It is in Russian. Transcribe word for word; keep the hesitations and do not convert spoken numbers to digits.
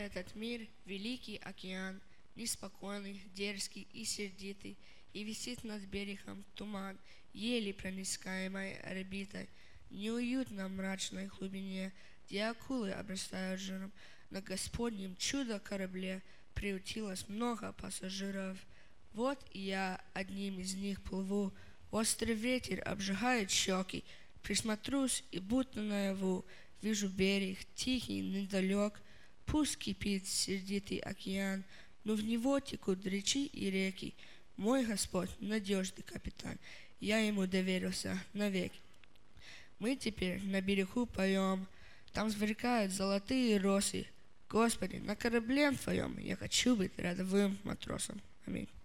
этот мир великий океан, неспокойный, дерзкий и сердитый, и висит над берегом туман, еле проницаемой орбитой. Неуютно в мрачной глубине, где акулы обрастают жиром, на Господнем чудо-корабле приютилось много пассажиров. Вот и я одним из них плыву, острый ветер обжигает щеки, присмотрюсь и будто наяву вижу берег, тихий, недалек, пусть кипит сердитый океан, но в него текут речи и реки. Мой Господь — надежный капитан, я ему доверился навеки. Мы теперь на берегу поем, там сверкают золотые росы. Господи, на корабле Твоем я хочу быть рядовым матросом. Аминь.